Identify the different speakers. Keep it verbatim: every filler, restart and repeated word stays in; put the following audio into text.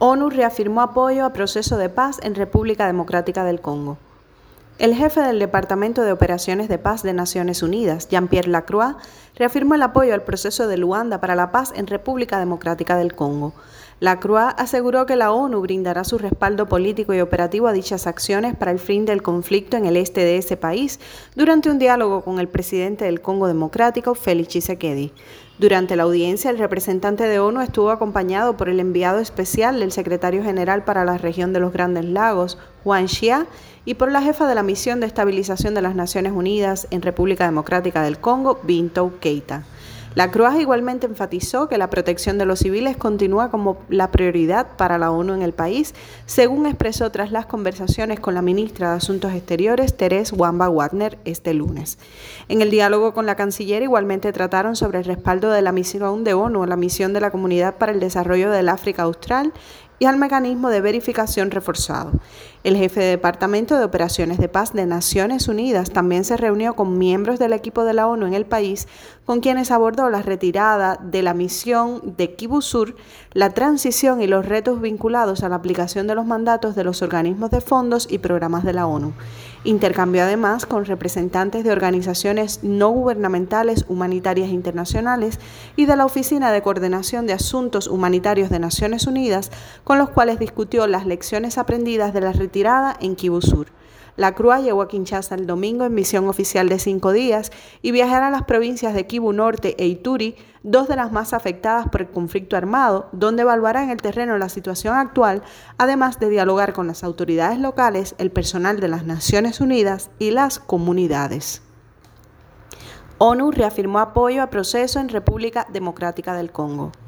Speaker 1: ONU reafirmó apoyo a proceso de paz en República Democrática del Congo. El jefe del Departamento de Operaciones de Paz de Naciones Unidas, Jean-Pierre Lacroix, reafirmó el apoyo al proceso de Luanda para la paz en República Democrática del Congo. Lacroix aseguró que la ONU brindará su respaldo político y operativo a dichas acciones para el fin del conflicto en el este de ese país durante un diálogo con el presidente del Congo Democrático, Félix Tshisekedi. Durante la audiencia, el representante de ONU estuvo acompañado por el enviado especial del secretario general para la región de los Grandes Lagos, Juan Xia, y por la jefa de la Misión de Estabilización de las Naciones Unidas en República Democrática del Congo, Bintou Keita. Lacroix igualmente enfatizó que la protección de los civiles continúa como la prioridad para la ONU en el país, según expresó tras las conversaciones con la ministra de Asuntos Exteriores, Therese Wamba Wagner, este lunes. En el diálogo con la canciller igualmente trataron sobre el respaldo de la misión de ONU a la misión de la Comunidad para el Desarrollo del África Austral y al mecanismo de verificación reforzado. El jefe de Departamento de Operaciones de Paz de Naciones Unidas también se reunió con miembros del equipo de la ONU en el país, con quienes abordó la retirada de la misión de Kivu Sur, la transición y los retos vinculados a la aplicación de los mandatos de los organismos de fondos y programas de la ONU. Intercambió además con representantes de organizaciones no gubernamentales humanitarias internacionales y de la Oficina de Coordinación de Asuntos Humanitarios de Naciones Unidas, con los cuales discutió las lecciones aprendidas de la retirada en Kivu Sur. Lacroix llegó a Kinshasa el domingo en misión oficial de cinco días y viajará a las provincias de Kivu Norte e Ituri, dos de las más afectadas por el conflicto armado, donde evaluará en el terreno la situación actual, además de dialogar con las autoridades locales, el personal de las Naciones Unidas y las comunidades. ONU reafirmó apoyo a proceso en República Democrática del Congo.